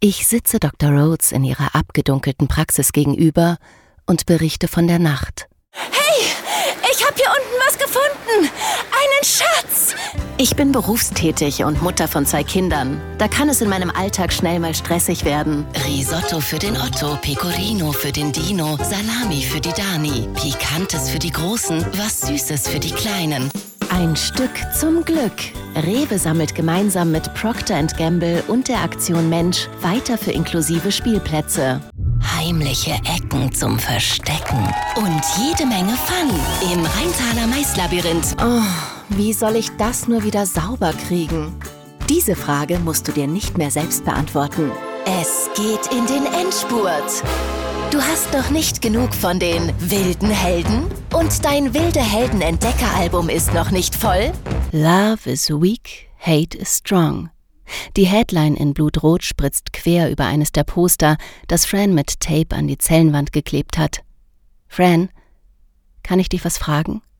Ich sitze Dr. Rhodes in ihrer abgedunkelten Praxis gegenüber und berichte von der Nacht. Hey, ich habe hier unten was gefunden. Einen Schatz. Ich bin berufstätig und Mutter von 2 Kindern. Da kann es in meinem Alltag schnell mal stressig werden. Risotto für den Otto, Pecorino für den Dino, Salami für die Dani, Pikantes für die Großen, was Süßes für die Kleinen. Ein Stück zum Glück. Rewe sammelt gemeinsam mit Procter & Gamble und der Aktion Mensch weiter für inklusive Spielplätze. Heimliche Ecken zum Verstecken und jede Menge Fun im Rheintaler Maislabyrinth. Oh, wie soll ich das nur wieder sauber kriegen? Diese Frage musst du dir nicht mehr selbst beantworten. Es geht in den Endspurt. Du hast noch nicht genug von den wilden Helden? Und dein wilde Helden-Entdecker-Album ist noch nicht voll? Love is weak, hate is strong. Die Headline in Blutrot spritzt quer über eines der Poster, das Fran mit Tape an die Zellenwand geklebt hat. Fran, kann ich dich was fragen?